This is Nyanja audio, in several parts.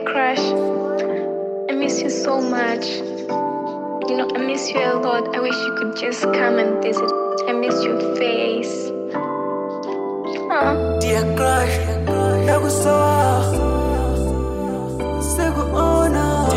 crush, I miss you so much. You know, I miss you a lot. I wish you could just come and visit. I miss your face. Dear crush, nagusoa sikuona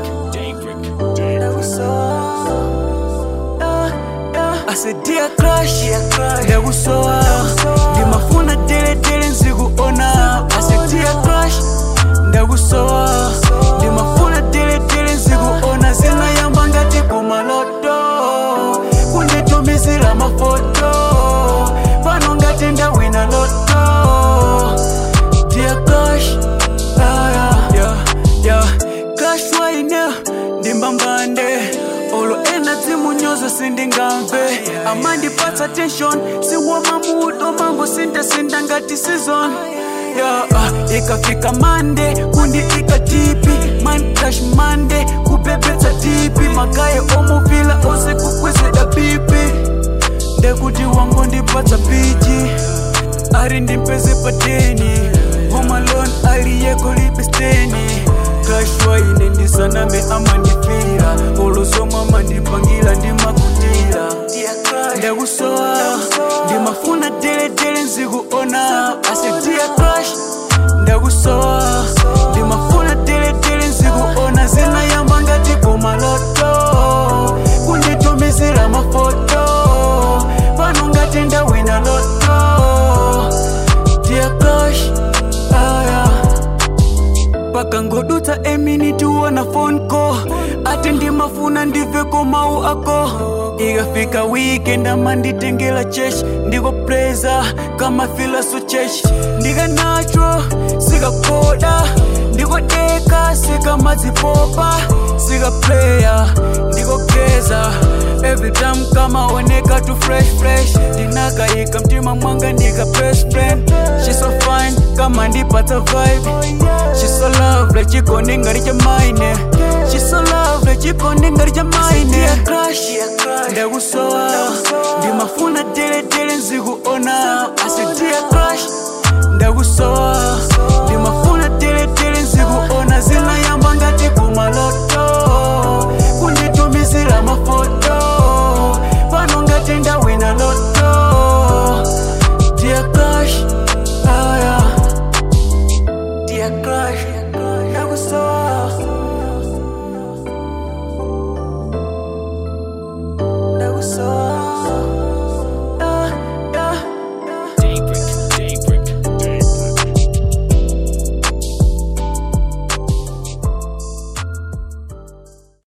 nagusoa. I said dear crush, nagusoa ndimafuna dele nzikuona. I said dear crush, nagusoa ndimafuna dele nzikuona. Zinayamba ngati kumaloto kunditumizira mafoto pano ngati ndawina loto. Dear crush, crush waine ndimbambande olo energy munyozo sindingamve. Amandipatsa tension siwoma mudo mango sinda ngati season. Ikafika mande kundi ikatipi man crush mande kupepetsa tipi magaye omuvila ose kukwezeda pipi ndekuti wangu ndipatsa pichi ari ndimpeze pateni home alone aliyeko lipesteni. Crush waine ndisaname amandifira olosoma amandipangila ndimakutira. Ndakusowa ndimafuna dele nzikuona. I said dear crush, ndakusowa ndimafuna dele nzikuona. Zinayamba ngati kumaloto kunditumizira mafoto pano ngati ndawina loto. Dear crush, pakangodutsa eminiti wana phone call ati ndimafuna ndiveko mau ako. Ikafika weekend amanditengela church ndiko preza kama filaso church. Ndika natural sikakoda ndiko deka sika mazipopa sika player ndiko geza. Every time kama oneka tu fresh ndinakayika mtima mwanga ndika best friend. She's so fine kama ndipatsa vibe. She's so lovely chikondi ngati cha mine. She's so lovely chikondi ngati cha mine. Dear crush, ndakusowa ndimafuna dele nzikuona. I said dear crush, ndakusowa ndimafuna dele nzikuona. Zinayamba ngati kumaloto kunditumizira mafoto pano ngati ndawina loto. Dear crush, dear crush, ndakusowa